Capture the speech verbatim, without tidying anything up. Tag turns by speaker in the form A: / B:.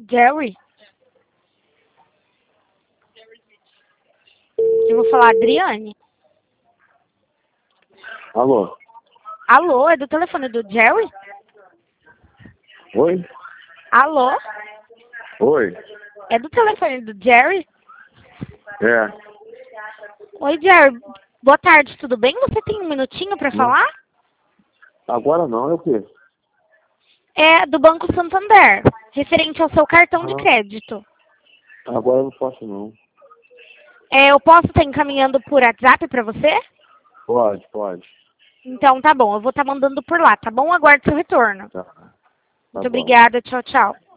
A: Jerry? Eu vou falar Adriane.
B: Alô?
A: Alô, é do telefone do Jerry?
B: Oi?
A: Alô?
B: Oi?
A: É do telefone do Jerry?
B: É.
A: Oi, Jerry. Boa tarde, tudo bem? Você tem um minutinho para
B: Não.
A: falar?
B: Agora não, é o quê?
A: É do Banco Santander, referente ao seu cartão de
B: Ah,
A: crédito.
B: agora eu não posso não.
A: É, eu posso estar encaminhando por WhatsApp para você?
B: Pode, pode.
A: Então tá bom, eu vou estar mandando por lá, tá bom? Aguarde seu retorno.
B: Tá, tá
A: Muito
B: bom.
A: obrigada, tchau, tchau.